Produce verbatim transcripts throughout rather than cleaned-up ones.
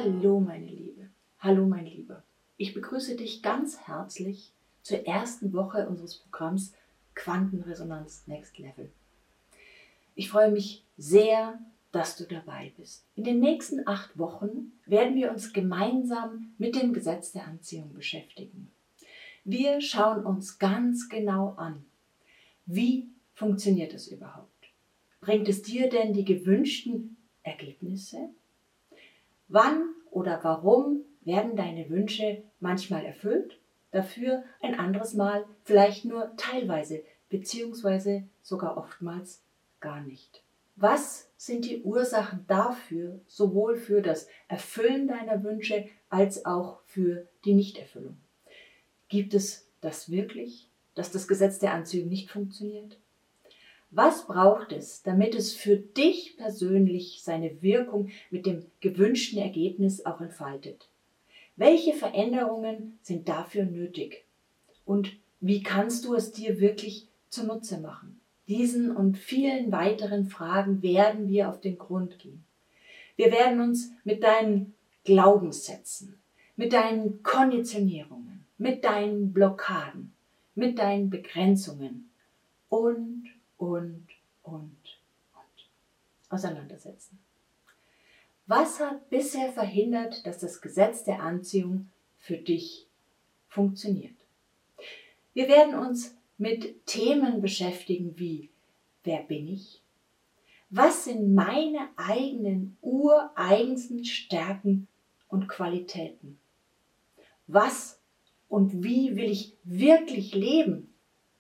Hallo meine Liebe, hallo mein Lieber. Ich begrüße dich ganz herzlich zur ersten Woche unseres Programms Quantenresonanz Next Level. Ich freue mich sehr, dass du dabei bist. In den nächsten acht Wochen werden wir uns gemeinsam mit dem Gesetz der Anziehung beschäftigen. Wir schauen uns ganz genau an, wie funktioniert es überhaupt? Bringt es dir denn die gewünschten Ergebnisse? Wann oder warum werden deine Wünsche manchmal erfüllt, dafür ein anderes Mal vielleicht nur teilweise beziehungsweise sogar oftmals gar nicht? Was sind die Ursachen dafür, sowohl für das Erfüllen deiner Wünsche als auch für die Nichterfüllung? Gibt es das wirklich, dass das Gesetz der Anziehung nicht funktioniert? Was braucht es, damit es für dich persönlich seine Wirkung mit dem gewünschten Ergebnis auch entfaltet? Welche Veränderungen sind dafür nötig? Und wie kannst du es dir wirklich zunutze machen? Diesen und vielen weiteren Fragen werden wir auf den Grund gehen. Wir werden uns mit deinen Glaubenssätzen, mit deinen Konditionierungen, mit deinen Blockaden, mit deinen Begrenzungen und und, und, und auseinandersetzen. Was hat bisher verhindert, dass das Gesetz der Anziehung für dich funktioniert? Wir werden uns mit Themen beschäftigen wie: Wer bin ich? Was sind meine eigenen ureigensten Stärken und Qualitäten? Was und wie will ich wirklich leben?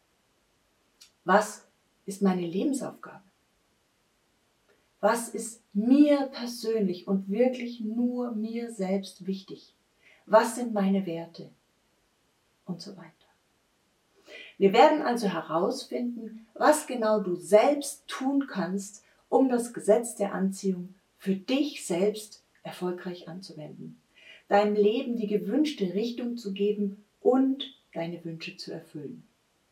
Was ist meine Lebensaufgabe? Was ist mir persönlich und wirklich nur mir selbst wichtig? Was sind meine Werte? Und so weiter. Wir werden also herausfinden, was genau du selbst tun kannst, um das Gesetz der Anziehung für dich selbst erfolgreich anzuwenden, deinem Leben die gewünschte Richtung zu geben und deine Wünsche zu erfüllen.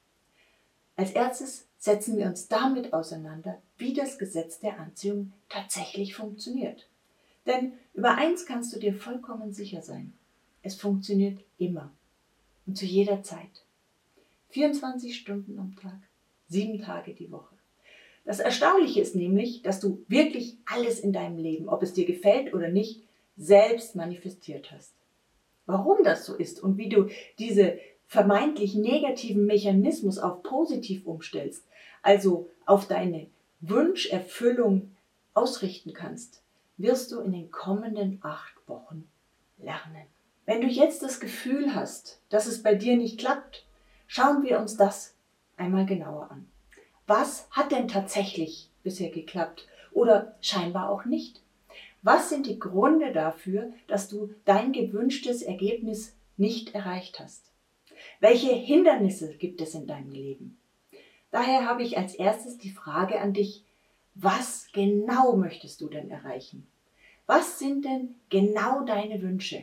Als erstes setzen wir uns damit auseinander, wie das Gesetz der Anziehung tatsächlich funktioniert. Denn über eins kannst du dir vollkommen sicher sein: Es funktioniert immer und zu jeder Zeit. vierundzwanzig Stunden am Tag, sieben Tage die Woche. Das Erstaunliche ist nämlich, dass du wirklich alles in deinem Leben, ob es dir gefällt oder nicht, selbst manifestiert hast. Warum das so ist und wie du diese vermeintlich negativen Mechanismus auf positiv umstellst, also auf deine Wunscherfüllung ausrichten kannst, wirst du in den kommenden acht Wochen lernen. Wenn du jetzt das Gefühl hast, dass es bei dir nicht klappt, schauen wir uns das einmal genauer an. Was hat denn tatsächlich bisher geklappt oder scheinbar auch nicht? Was sind die Gründe dafür, dass du dein gewünschtes Ergebnis nicht erreicht hast? Welche Hindernisse gibt es in deinem Leben? Daher habe ich als erstes die Frage an dich: Was genau möchtest du denn erreichen? Was sind denn genau deine Wünsche?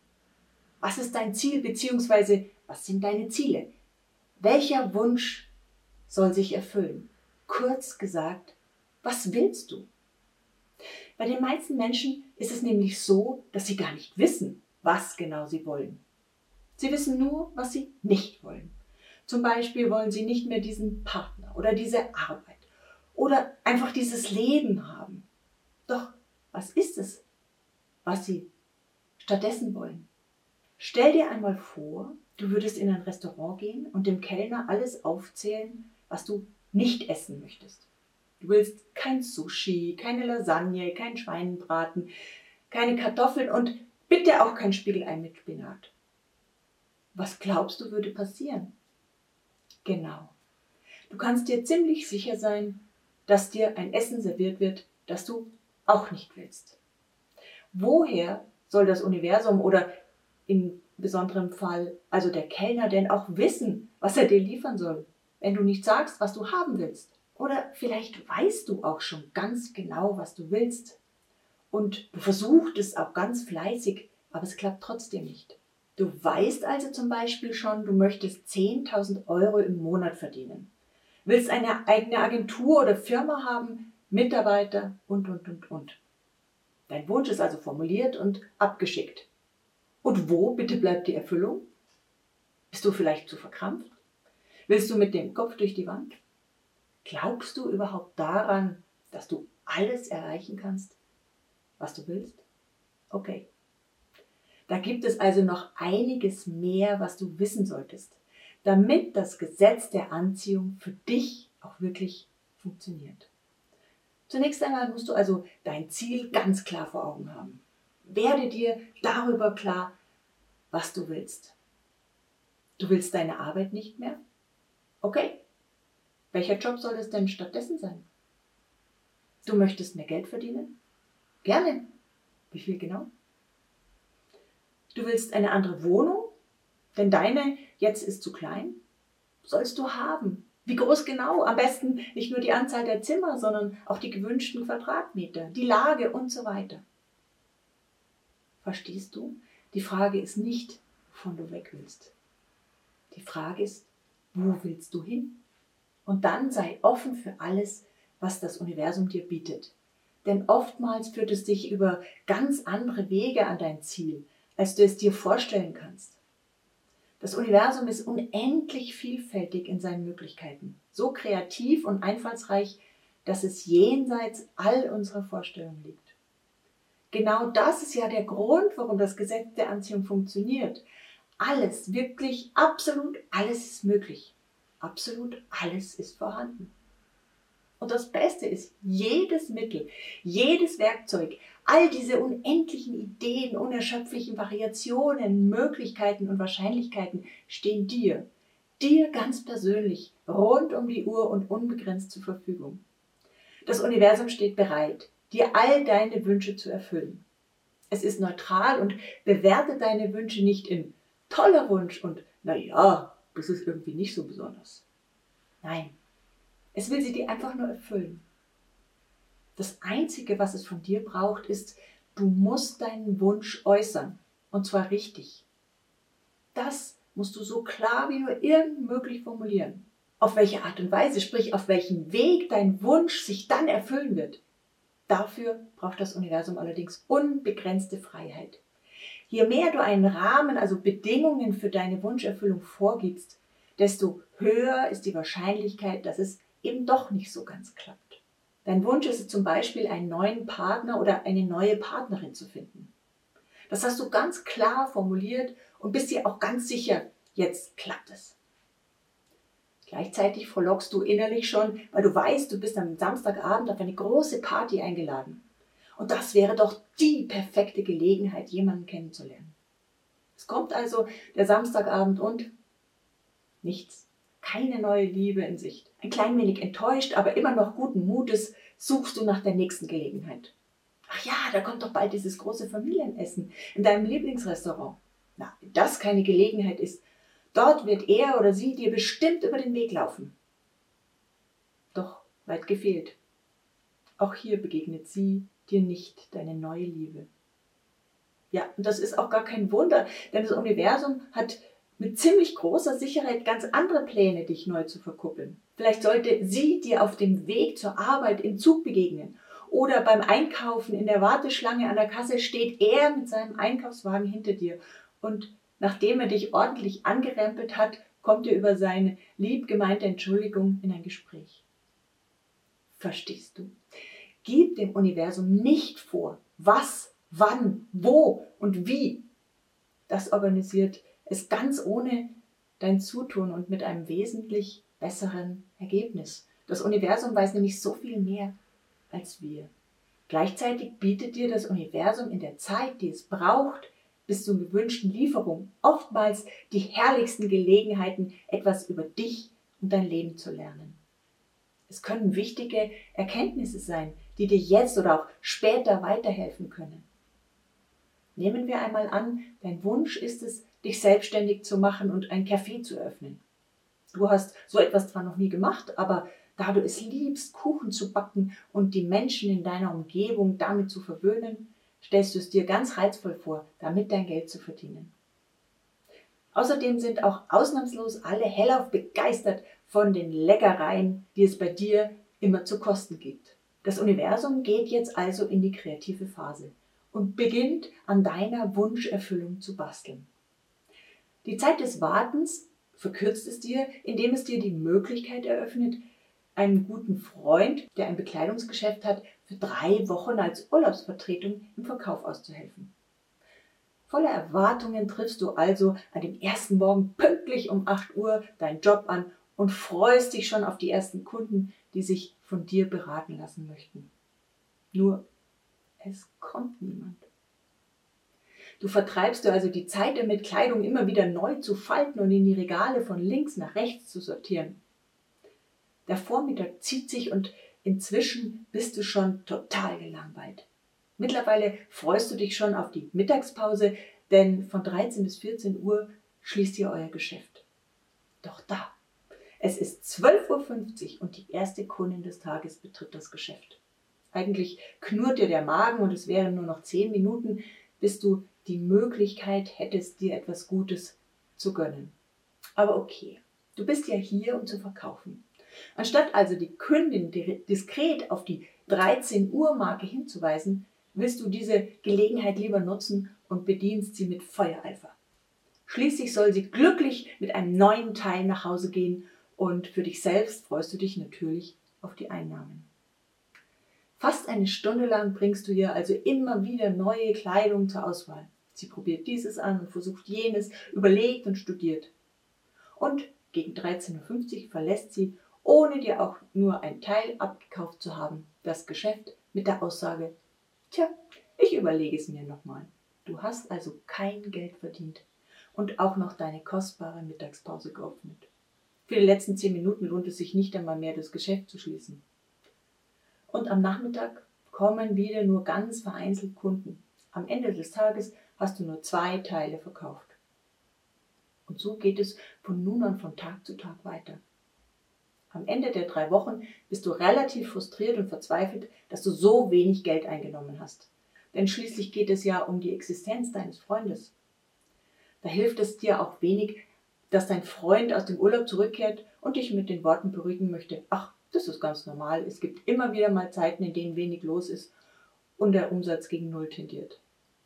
Was ist dein Ziel bzw. was sind deine Ziele? Welcher Wunsch soll sich erfüllen? Kurz gesagt, was willst du? Bei den meisten Menschen ist es nämlich so, dass sie gar nicht wissen, was genau sie wollen. Sie wissen nur, was sie nicht wollen. Zum Beispiel wollen sie nicht mehr diesen Partner oder diese Arbeit oder einfach dieses Leben haben. Doch was ist es, was sie stattdessen wollen? Stell dir einmal vor, du würdest in ein Restaurant gehen und dem Kellner alles aufzählen, was du nicht essen möchtest. Du willst kein Sushi, keine Lasagne, kein Schweinebraten, keine Kartoffeln und bitte auch kein Spiegelei mit Spinat. Was glaubst du, würde passieren? Genau. Du kannst dir ziemlich sicher sein, dass dir ein Essen serviert wird, das du auch nicht willst. Woher soll das Universum oder in besonderem Fall also der Kellner denn auch wissen, was er dir liefern soll, wenn du nicht sagst, was du haben willst? Oder vielleicht weißt du auch schon ganz genau, was du willst und du versuchst es auch ganz fleißig, aber es klappt trotzdem nicht. Du weißt also zum Beispiel schon, du möchtest zehntausend Euro im Monat verdienen, willst eine eigene Agentur oder Firma haben, Mitarbeiter und, und, und, und. Dein Wunsch ist also formuliert und abgeschickt. Und wo bitte bleibt die Erfüllung? Bist du vielleicht zu verkrampft? Willst du mit dem Kopf durch die Wand? Glaubst du überhaupt daran, dass du alles erreichen kannst, was du willst? Okay. Da gibt es also noch einiges mehr, was du wissen solltest, damit das Gesetz der Anziehung für dich auch wirklich funktioniert. Zunächst einmal musst du also dein Ziel ganz klar vor Augen haben. Werde dir darüber klar, was du willst. Du willst deine Arbeit nicht mehr? Okay. Welcher Job soll es denn stattdessen sein? Du möchtest mehr Geld verdienen? Gerne. Wie viel genau? Du willst eine andere Wohnung? Denn deine jetzt ist zu klein? Sollst du haben. Wie groß genau? Am besten nicht nur die Anzahl der Zimmer, sondern auch die gewünschten Quadratmeter, die Lage und so weiter. Verstehst du? Die Frage ist nicht, wovon du weg willst. Die Frage ist, wo willst du hin? Und dann sei offen für alles, was das Universum dir bietet. Denn oftmals führt es dich über ganz andere Wege an dein Ziel, als du es dir vorstellen kannst. Das Universum ist unendlich vielfältig in seinen Möglichkeiten, so kreativ und einfallsreich, dass es jenseits all unserer Vorstellungen liegt. Genau das ist ja der Grund, warum das Gesetz der Anziehung funktioniert. Alles, wirklich absolut alles ist möglich. Absolut alles ist vorhanden. Und das Beste ist, jedes Mittel, jedes Werkzeug, all diese unendlichen Ideen, unerschöpflichen Variationen, Möglichkeiten und Wahrscheinlichkeiten stehen dir, dir ganz persönlich, rund um die Uhr und unbegrenzt zur Verfügung. Das Universum steht bereit, dir all deine Wünsche zu erfüllen. Es ist neutral und bewertet deine Wünsche nicht in toller Wunsch und naja, das ist irgendwie nicht so besonders. Nein. Es will sie dir einfach nur erfüllen. Das Einzige, was es von dir braucht, ist, du musst deinen Wunsch äußern. Und zwar richtig. Das musst du so klar wie nur irgend möglich formulieren. Auf welche Art und Weise, sprich auf welchen Weg dein Wunsch sich dann erfüllen wird. Dafür braucht das Universum allerdings unbegrenzte Freiheit. Je mehr du einen Rahmen, also Bedingungen für deine Wunscherfüllung vorgibst, desto höher ist die Wahrscheinlichkeit, dass es eben doch nicht so ganz klappt. Dein Wunsch ist es zum Beispiel, einen neuen Partner oder eine neue Partnerin zu finden. Das hast du ganz klar formuliert und bist dir auch ganz sicher, jetzt klappt es. Gleichzeitig frohlockst du innerlich schon, weil du weißt, du bist am Samstagabend auf eine große Party eingeladen. Und das wäre doch die perfekte Gelegenheit, jemanden kennenzulernen. Es kommt also der Samstagabend und nichts. Keine neue Liebe in Sicht. Ein klein wenig enttäuscht, aber immer noch guten Mutes suchst du nach der nächsten Gelegenheit. Ach ja, da kommt doch bald dieses große Familienessen in deinem Lieblingsrestaurant. Na, wenn das keine Gelegenheit ist, dort wird er oder sie dir bestimmt über den Weg laufen. Doch weit gefehlt. Auch hier begegnet sie dir nicht, deine neue Liebe. Ja, und das ist auch gar kein Wunder, denn das Universum hat mit ziemlich großer Sicherheit ganz andere Pläne, dich neu zu verkuppeln. Vielleicht sollte sie dir auf dem Weg zur Arbeit im Zug begegnen oder beim Einkaufen in der Warteschlange an der Kasse steht er mit seinem Einkaufswagen hinter dir und nachdem er dich ordentlich angerempelt hat, kommt er über seine lieb gemeinte Entschuldigung in ein Gespräch. Verstehst du? Gib dem Universum nicht vor, was, wann, wo und wie. Das organisiert es ganz ohne dein Zutun und mit einem wesentlich besseren Ergebnis. Das Universum weiß nämlich so viel mehr als wir. Gleichzeitig bietet dir das Universum in der Zeit, die es braucht, bis zur gewünschten Lieferung, oftmals die herrlichsten Gelegenheiten, etwas über dich und dein Leben zu lernen. Es können wichtige Erkenntnisse sein, die dir jetzt oder auch später weiterhelfen können. Nehmen wir einmal an, dein Wunsch ist es, dich selbstständig zu machen und ein Café zu öffnen. Du hast so etwas zwar noch nie gemacht, aber da du es liebst, Kuchen zu backen und die Menschen in deiner Umgebung damit zu verwöhnen, stellst du es dir ganz reizvoll vor, damit dein Geld zu verdienen. Außerdem sind auch ausnahmslos alle hellauf begeistert von den Leckereien, die es bei dir immer zu kosten gibt. Das Universum geht jetzt also in die kreative Phase und beginnt an deiner Wunscherfüllung zu basteln. Die Zeit des Wartens verkürzt es dir, indem es dir die Möglichkeit eröffnet, einen guten Freund, der ein Bekleidungsgeschäft hat, für drei Wochen als Urlaubsvertretung im Verkauf auszuhelfen. Voller Erwartungen triffst du also an dem ersten Morgen pünktlich um acht Uhr deinen Job an und freust dich schon auf die ersten Kunden, die sich von dir beraten lassen möchten. Nur, es kommt niemand. Du vertreibst du also die Zeit damit, Kleidung immer wieder neu zu falten und in die Regale von links nach rechts zu sortieren. Der Vormittag zieht sich und inzwischen bist du schon total gelangweilt. Mittlerweile freust du dich schon auf die Mittagspause, denn von dreizehn bis vierzehn Uhr schließt ihr euer Geschäft. Doch da, es ist zwölf Uhr fünfzig und die erste Kundin des Tages betritt das Geschäft. Eigentlich knurrt dir der Magen und es wären nur noch zehn Minuten, bis du die Möglichkeit hättest, dir etwas Gutes zu gönnen. Aber okay, du bist ja hier, um zu verkaufen. Anstatt also die Kundin diskret auf die dreizehn Uhr Marke hinzuweisen, willst du diese Gelegenheit lieber nutzen und bedienst sie mit Feuereifer. Schließlich soll sie glücklich mit einem neuen Teil nach Hause gehen und für dich selbst freust du dich natürlich auf die Einnahmen. Fast eine Stunde lang bringst du ihr also immer wieder neue Kleidung zur Auswahl. Sie probiert dieses an und versucht jenes, überlegt und studiert. Und gegen dreizehn Uhr fünfzig verlässt sie, ohne dir auch nur ein Teil abgekauft zu haben, das Geschäft mit der Aussage: Tja, ich überlege es mir nochmal. Du hast also kein Geld verdient und auch noch deine kostbare Mittagspause geopfert. Für die letzten zehn Minuten lohnt es sich nicht einmal mehr, das Geschäft zu schließen. Und am Nachmittag kommen wieder nur ganz vereinzelt Kunden. Am Ende des Tages hast du nur zwei Teile verkauft. Und so geht es von nun an von Tag zu Tag weiter. Am Ende der drei Wochen bist du relativ frustriert und verzweifelt, dass du so wenig Geld eingenommen hast. Denn schließlich geht es ja um die Existenz deines Freundes. Da hilft es dir auch wenig, dass dein Freund aus dem Urlaub zurückkehrt und dich mit den Worten beruhigen möchte: Ach, das ist ganz normal, es gibt immer wieder mal Zeiten, in denen wenig los ist und der Umsatz gegen Null tendiert.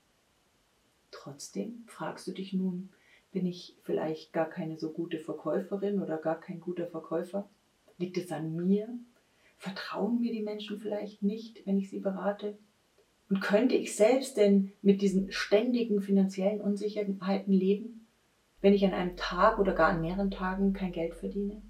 Trotzdem fragst du dich nun, bin ich vielleicht gar keine so gute Verkäuferin oder gar kein guter Verkäufer? Liegt es an mir? Vertrauen mir die Menschen vielleicht nicht, wenn ich sie berate? Und könnte ich selbst denn mit diesen ständigen finanziellen Unsicherheiten leben, wenn ich an einem Tag oder gar an mehreren Tagen kein Geld verdiene?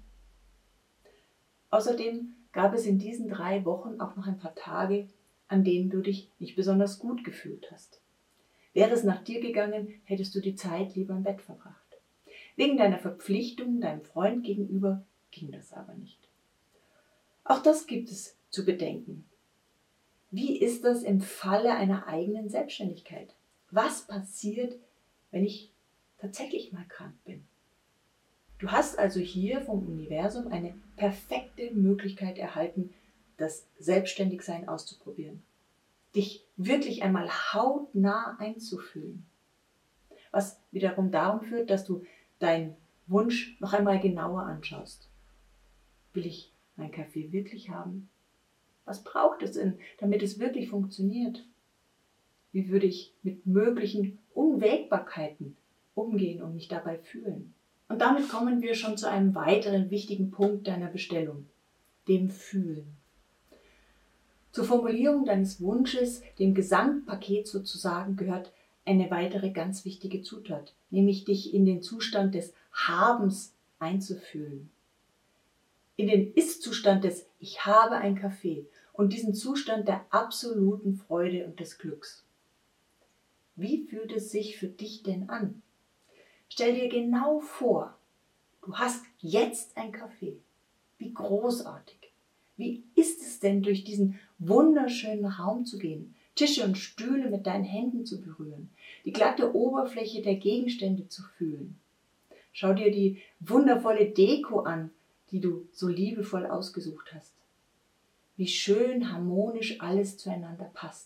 Außerdem gab es in diesen drei Wochen auch noch ein paar Tage, an denen du dich nicht besonders gut gefühlt hast. Wäre es nach dir gegangen, hättest du die Zeit lieber im Bett verbracht. Wegen deiner Verpflichtung deinem Freund gegenüber ging das aber nicht. Auch das gibt es zu bedenken. Wie ist das im Falle einer eigenen Selbstständigkeit? Was passiert, wenn ich tatsächlich mal krank bin? Du hast also hier vom Universum eine perfekte Möglichkeit erhalten, das Selbstständigsein auszuprobieren. Dich wirklich einmal hautnah einzufühlen. Was wiederum darum führt, dass du deinen Wunsch noch einmal genauer anschaust. Will ich meinen Kaffee wirklich haben? Was braucht es denn, damit es wirklich funktioniert? Wie würde ich mit möglichen Unwägbarkeiten umgehen und mich dabei fühlen? Und damit kommen wir schon zu einem weiteren wichtigen Punkt deiner Bestellung, dem Fühlen. Zur Formulierung deines Wunsches, dem Gesamtpaket sozusagen, gehört eine weitere ganz wichtige Zutat, nämlich dich in den Zustand des Habens einzufühlen. In den Ist-Zustand des Ich habe ein Kaffee und diesen Zustand der absoluten Freude und des Glücks. Wie fühlt es sich für dich denn an? Stell dir genau vor, du hast jetzt ein Kaffee. Wie großartig. Wie ist es denn, durch diesen wunderschönen Raum zu gehen, Tische und Stühle mit deinen Händen zu berühren, die glatte Oberfläche der Gegenstände zu fühlen? Schau dir die wundervolle Deko an, die du so liebevoll ausgesucht hast. Wie schön harmonisch alles zueinander passt.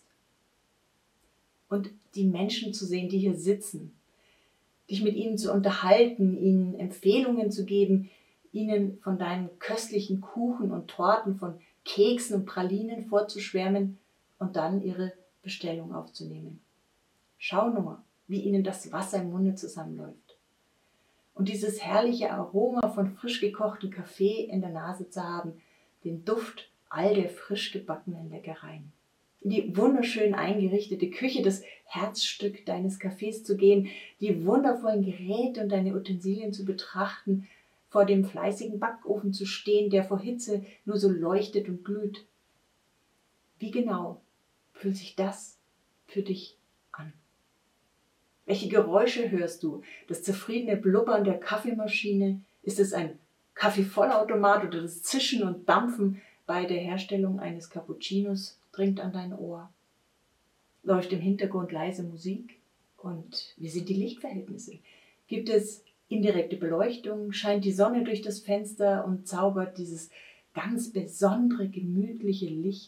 Und die Menschen zu sehen, die hier sitzen, dich mit ihnen zu unterhalten, ihnen Empfehlungen zu geben, ihnen von deinen köstlichen Kuchen und Torten von Keksen und Pralinen vorzuschwärmen und dann ihre Bestellung aufzunehmen. Schau nur, wie ihnen das Wasser im Munde zusammenläuft. Und dieses herrliche Aroma von frisch gekochtem Kaffee in der Nase zu haben, den Duft all der frisch gebackenen Leckereien. In die wunderschön eingerichtete Küche, das Herzstück deines Cafés zu gehen, die wundervollen Geräte und deine Utensilien zu betrachten, vor dem fleißigen Backofen zu stehen, der vor Hitze nur so leuchtet und glüht. Wie genau fühlt sich das für dich an? Welche Geräusche hörst du? Das zufriedene Blubbern der Kaffeemaschine? Ist es ein Kaffeevollautomat oder das Zischen und Dampfen bei der Herstellung eines Cappuccinos dringt an dein Ohr? Läuft im Hintergrund leise Musik? Und wie sind die Lichtverhältnisse? Gibt es indirekte Beleuchtung? Scheint die Sonne durch das Fenster und zaubert dieses ganz besondere, gemütliche Licht?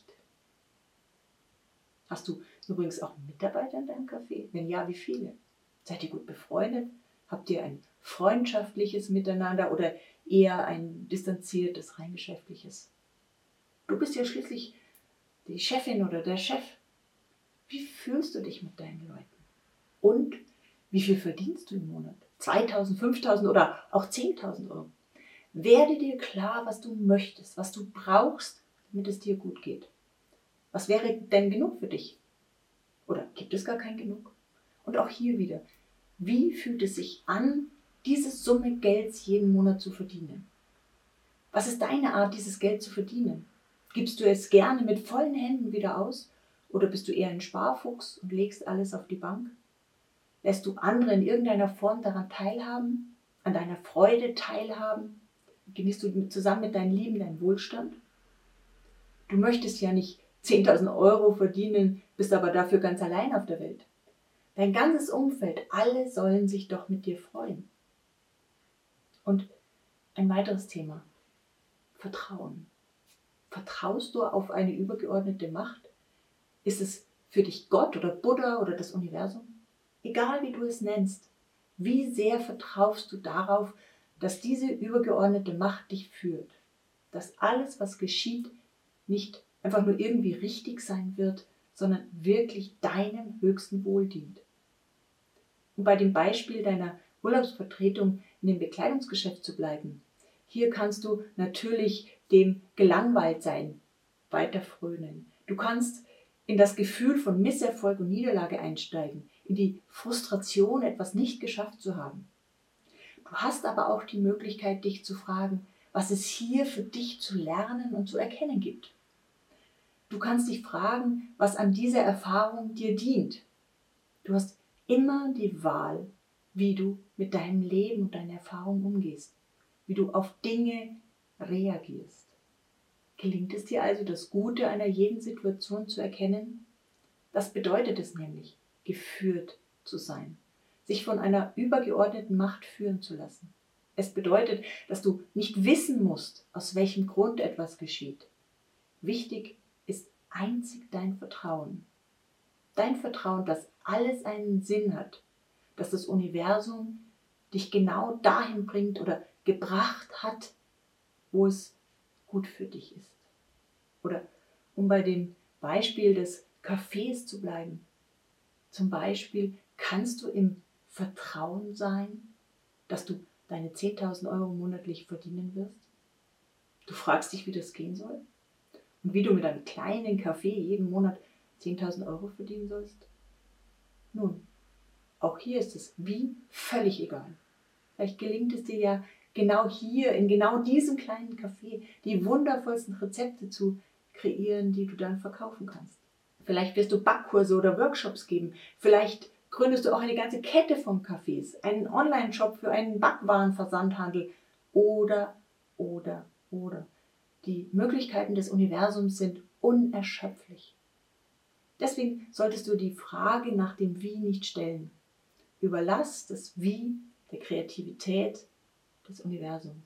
Hast du übrigens auch Mitarbeiter in deinem Café? Wenn ja, wie viele? Seid ihr gut befreundet? Habt ihr ein freundschaftliches Miteinander oder eher ein distanziertes, rein geschäftliches? Du bist ja schließlich die Chefin oder der Chef. Wie fühlst du dich mit deinen Leuten? Und wie viel verdienst du im Monat? zweitausend, fünftausend oder auch zehntausend Euro? Werde dir klar, was du möchtest, was du brauchst, damit es dir gut geht. Was wäre denn genug für dich? Oder gibt es gar kein Genug? Und auch hier wieder, wie fühlt es sich an, diese Summe Gelds jeden Monat zu verdienen? Was ist deine Art, dieses Geld zu verdienen? Gibst du es gerne mit vollen Händen wieder aus? Oder bist du eher ein Sparfuchs und legst alles auf die Bank? Lässt du andere in irgendeiner Form daran teilhaben, an deiner Freude teilhaben? Genießt du zusammen mit deinen Lieben deinen Wohlstand? Du möchtest ja nicht zehntausend Euro verdienen, bist aber dafür ganz allein auf der Welt. Dein ganzes Umfeld, alle sollen sich doch mit dir freuen. Und ein weiteres Thema, Vertrauen. Vertraust du auf eine übergeordnete Macht? Ist es für dich Gott oder Buddha oder das Universum? Egal wie du es nennst, wie sehr vertraust du darauf, dass diese übergeordnete Macht dich führt? Dass alles, was geschieht, nicht einfach nur irgendwie richtig sein wird, sondern wirklich deinem höchsten Wohl dient. Um bei dem Beispiel deiner Urlaubsvertretung in dem Bekleidungsgeschäft zu bleiben, hier kannst du natürlich dem Gelangweiltsein weiter frönen. Du kannst in das Gefühl von Misserfolg und Niederlage einsteigen, in die Frustration, etwas nicht geschafft zu haben. Du hast aber auch die Möglichkeit, dich zu fragen, was es hier für dich zu lernen und zu erkennen gibt. Du kannst dich fragen, was an dieser Erfahrung dir dient. Du hast immer die Wahl, wie du mit deinem Leben und deiner Erfahrung umgehst, wie du auf Dinge reagierst. Gelingt es dir also, das Gute einer jeden Situation zu erkennen? Das bedeutet es nämlich, geführt zu sein, sich von einer übergeordneten Macht führen zu lassen. Es bedeutet, dass du nicht wissen musst, aus welchem Grund etwas geschieht. Wichtig ist einzig dein Vertrauen. Dein Vertrauen, dass alles einen Sinn hat, dass das Universum dich genau dahin bringt oder gebracht hat, wo es gut für dich ist. Oder um bei dem Beispiel des Cafés zu bleiben. Zum Beispiel kannst du im Vertrauen sein, dass du deine zehntausend Euro monatlich verdienen wirst. Du fragst dich, wie das gehen soll und wie du mit einem kleinen Café jeden Monat zehntausend Euro verdienen sollst. Nun, auch hier ist es wie völlig egal. Vielleicht gelingt es dir ja genau hier, in genau diesem kleinen Café, die wundervollsten Rezepte zu kreieren, die du dann verkaufen kannst. Vielleicht wirst du Backkurse oder Workshops geben. Vielleicht gründest du auch eine ganze Kette von Cafés, einen Online-Shop für einen Backwarenversandhandel oder, oder, oder. Die Möglichkeiten des Universums sind unerschöpflich. Deswegen solltest du die Frage nach dem Wie nicht stellen. Überlass das Wie der Kreativität des Universums.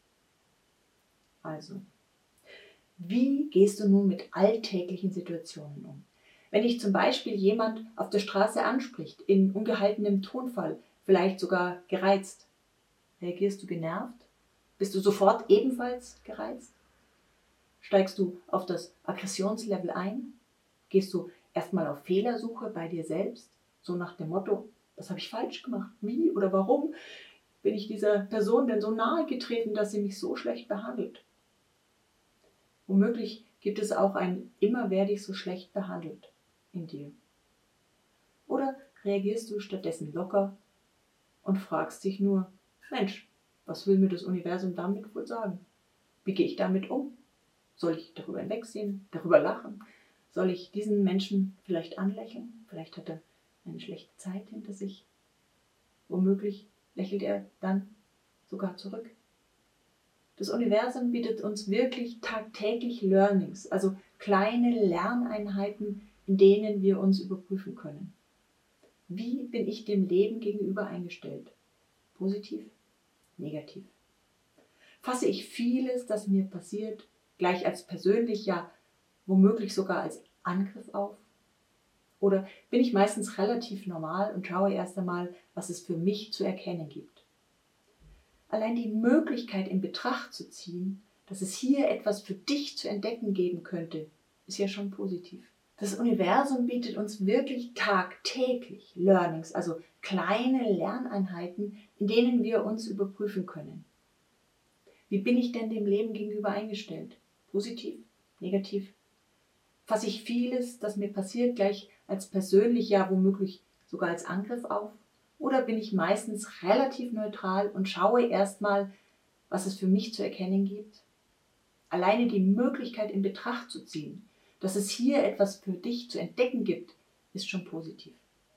Also, wie gehst du nun mit alltäglichen Situationen um? Wenn dich zum Beispiel jemand auf der Straße anspricht, in ungehaltenem Tonfall, vielleicht sogar gereizt, reagierst du genervt? Bist du sofort ebenfalls gereizt? Steigst du auf das Aggressionslevel ein? Gehst du erstmal auf Fehlersuche bei dir selbst? So nach dem Motto, was habe ich falsch gemacht? Wie oder warum bin ich dieser Person denn so nahe getreten, dass sie mich so schlecht behandelt? Womöglich gibt es auch ein immer werde ich so schlecht behandelt in dir. Oder reagierst du stattdessen locker und fragst dich nur, Mensch, was will mir das Universum damit wohl sagen? Wie gehe ich damit um? Soll ich darüber hinwegsehen, darüber lachen? Soll ich diesen Menschen vielleicht anlächeln? Vielleicht hat er eine schlechte Zeit hinter sich. Womöglich lächelt er dann sogar zurück. Das Universum bietet uns wirklich tagtäglich Learnings, also kleine Lerneinheiten, in denen wir uns überprüfen können. Wie bin ich dem Leben gegenüber eingestellt? Positiv, negativ? Fasse ich vieles, das mir passiert, gleich als persönlich, ja womöglich sogar als Angriff auf? Oder bin ich meistens relativ normal und schaue erst einmal, was es für mich zu erkennen gibt? Allein die Möglichkeit in Betracht zu ziehen, dass es hier etwas für dich zu entdecken geben könnte, ist ja schon positiv. Das Universum bietet uns wirklich tagtäglich Learnings, also kleine Lerneinheiten, in denen wir uns überprüfen können. Wie bin ich denn dem Leben gegenüber eingestellt? Positiv? Negativ? Fasse ich vieles, das mir passiert, gleich als persönlich, ja womöglich sogar als Angriff auf? Oder bin ich meistens relativ neutral und schaue erstmal, was es für mich zu erkennen gibt? Alleine die Möglichkeit in Betracht zu ziehen, dass es hier etwas für dich zu entdecken gibt, ist schon positiv.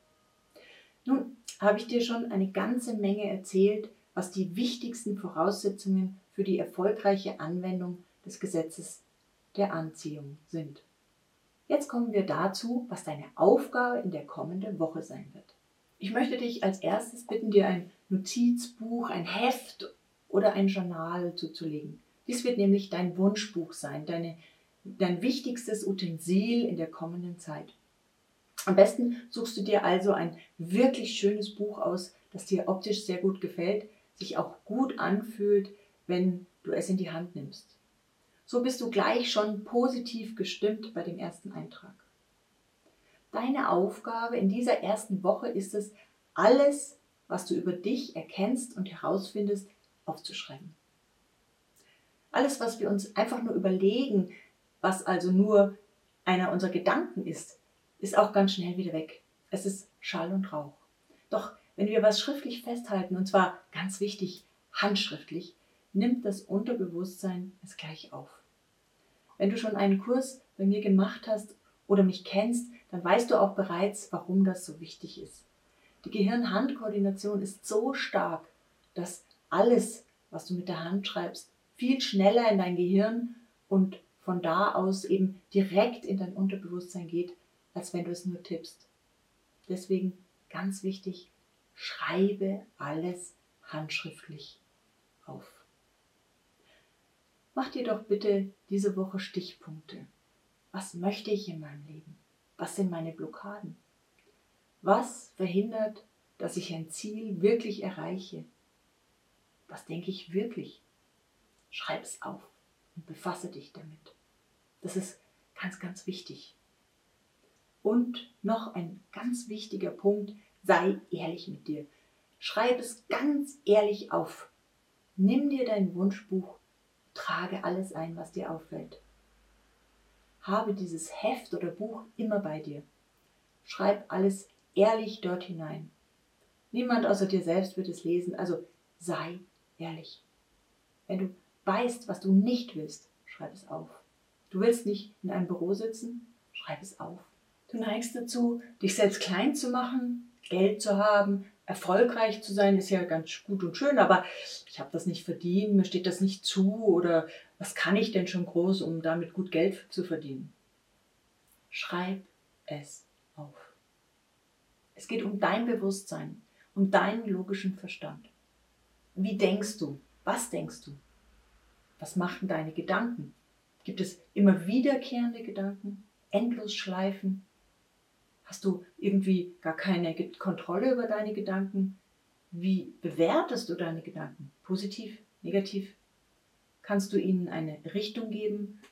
Nun habe ich dir schon eine ganze Menge erzählt, was die wichtigsten Voraussetzungen für die erfolgreiche Anwendung des Gesetzes der Anziehung sind. Jetzt kommen wir dazu, was deine Aufgabe in der kommenden Woche sein wird. Ich möchte dich als erstes bitten, dir ein Notizbuch, ein Heft oder ein Journal zuzulegen. Dies wird nämlich dein Wunschbuch sein, deine, dein wichtigstes Utensil in der kommenden Zeit. Am besten suchst du dir also ein wirklich schönes Buch aus, das dir optisch sehr gut gefällt, sich auch gut anfühlt, wenn du es in die Hand nimmst. So bist du gleich schon positiv gestimmt bei dem ersten Eintrag. Deine Aufgabe in dieser ersten Woche ist es, alles, was du über dich erkennst und herausfindest, aufzuschreiben. Alles, was wir uns einfach nur überlegen, was also nur einer unserer Gedanken ist, ist auch ganz schnell wieder weg. Es ist Schall und Rauch. Doch wenn wir was schriftlich festhalten, und zwar ganz wichtig, handschriftlich, nimmt das Unterbewusstsein es gleich auf. Wenn du schon einen Kurs bei mir gemacht hast oder mich kennst, dann weißt du auch bereits, warum das so wichtig ist. Die Gehirn-Hand-Koordination ist so stark, dass alles, was du mit der Hand schreibst, viel schneller in dein Gehirn und von da aus eben direkt in dein Unterbewusstsein geht, als wenn du es nur tippst. Deswegen ganz wichtig, schreibe alles handschriftlich auf. Mach dir doch bitte diese Woche Stichpunkte. Was möchte ich in meinem Leben? Was sind meine Blockaden? Was verhindert, dass ich ein Ziel wirklich erreiche? Was denke ich wirklich? Schreib es auf und befasse dich damit. Das ist ganz, ganz wichtig. Und noch ein ganz wichtiger Punkt, sei ehrlich mit dir. Schreib es ganz ehrlich auf. Nimm dir dein Wunschbuch, trage alles ein, was dir auffällt. Habe dieses Heft oder Buch immer bei dir. Schreib alles ehrlich dort hinein. Niemand außer dir selbst wird es lesen, also sei ehrlich. Wenn du weißt, was du nicht willst, schreib es auf. Du willst nicht in einem Büro sitzen, schreib es auf. Du neigst dazu, dich selbst klein zu machen, Geld zu haben, erfolgreich zu sein, ist ja ganz gut und schön, aber ich habe das nicht verdient, mir steht das nicht zu oder was kann ich denn schon groß, um damit gut Geld zu verdienen? Schreib es auf. Es geht um dein Bewusstsein, um deinen logischen Verstand. Wie denkst du? Was denkst du? Was machen deine Gedanken? Gibt es immer wiederkehrende Gedanken? Endlosschleifen? Hast du irgendwie gar keine Kontrolle über deine Gedanken? Wie bewertest du deine Gedanken? Positiv, negativ? Kannst du ihnen eine Richtung geben?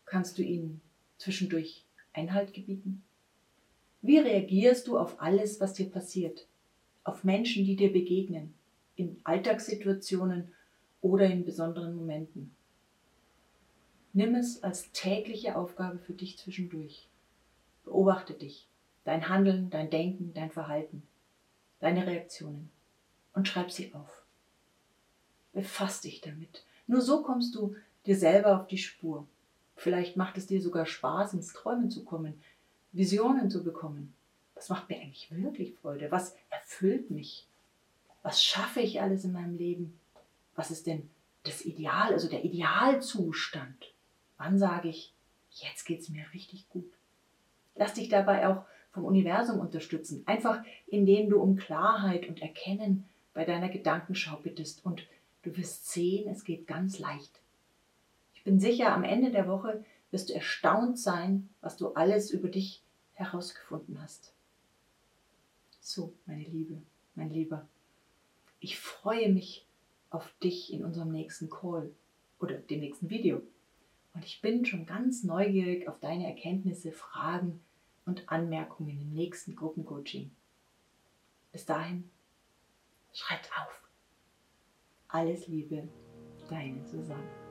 Kannst du ihnen zwischendurch Einhalt gebieten? Wie reagierst du auf alles, was dir passiert? Auf Menschen, die dir begegnen, in Alltagssituationen oder in besonderen Momenten? Nimm es als tägliche Aufgabe für dich zwischendurch. Beobachte dich, dein Handeln, dein Denken, dein Verhalten, deine Reaktionen und schreib sie auf. Befass dich damit. Nur so kommst du dir selber auf die Spur. Vielleicht macht es dir sogar Spaß, ins Träumen zu kommen, Visionen zu bekommen. Was macht mir eigentlich wirklich Freude? Was erfüllt mich? Was schaffe ich alles in meinem Leben? Was ist denn das Ideal, also der Idealzustand? Wann sage ich, jetzt geht es mir richtig gut? Lass dich dabei auch vom Universum unterstützen, einfach indem du um Klarheit und Erkennen bei deiner Gedankenschau bittest und du wirst sehen, es geht ganz leicht. Ich bin sicher, am Ende der Woche wirst du erstaunt sein, was du alles über dich herausgefunden hast. So, meine Liebe, mein Lieber, ich freue mich auf dich in unserem nächsten Call oder dem nächsten Video. Und ich bin schon ganz neugierig auf deine Erkenntnisse, Fragen und Anmerkungen im nächsten Gruppencoaching. Bis dahin, schreibt auf. Alles Liebe, deine Susanne.